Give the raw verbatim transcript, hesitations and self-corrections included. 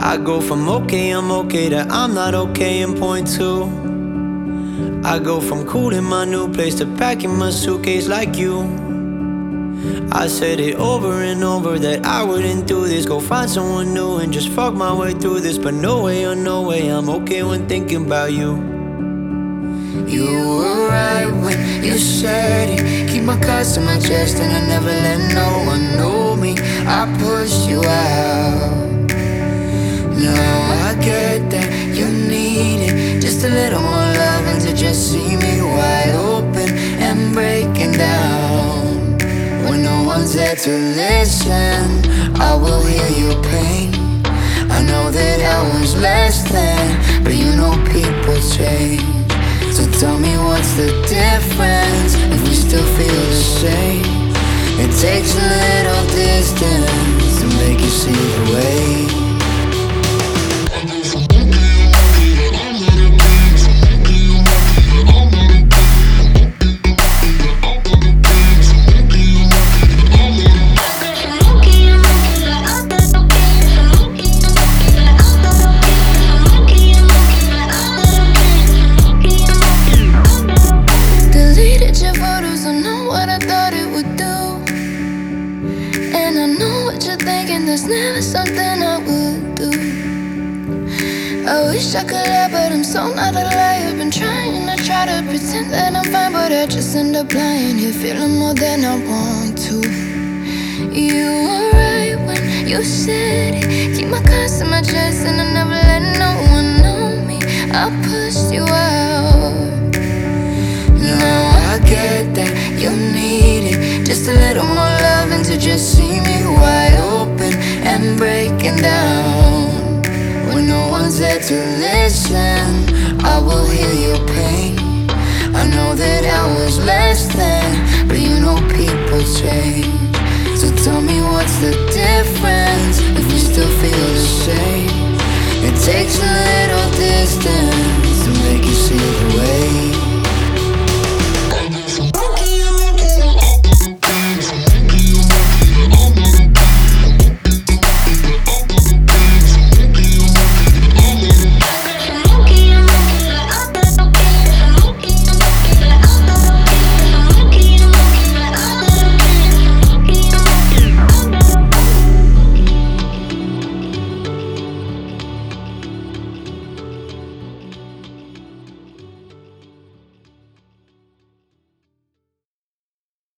I go from okay, I'm okay to I'm not okay in point two. I go from cool in my new place to packing my suitcase like you. I said it over and over that I wouldn't do this. Go find someone new and just fuck my way through this. But no way, oh no way, I'm okay when thinking about you. You were right when you said it. Keep my cards to my chest and I never let no one know me. I pushed you out. Now I get that you need it, just a little more love and to just see me wide open and breaking down. When no one's there to listen, I will hear your pain. I know that I was less than, but you know people change. So tell me what's the difference if we still feel the same. It takes a little distance to make you see the way. There's never something I would do. I wish I could lie, but I'm so not a liar. Been trying to try to pretend that I'm fine, but I just end up lying here, feeling more than I want to. You were right when you said it. Keep my cards to my chest and I never let no one know me. I pushed you out. Now I get that you need it, just a little more love and to just see me wide open and breaking down. When no one's there to listen, I will hear your pain. I know that I was less than, but you know people change. So tell me what's the difference if we still feel the same. It takes a little distance to make you see the way.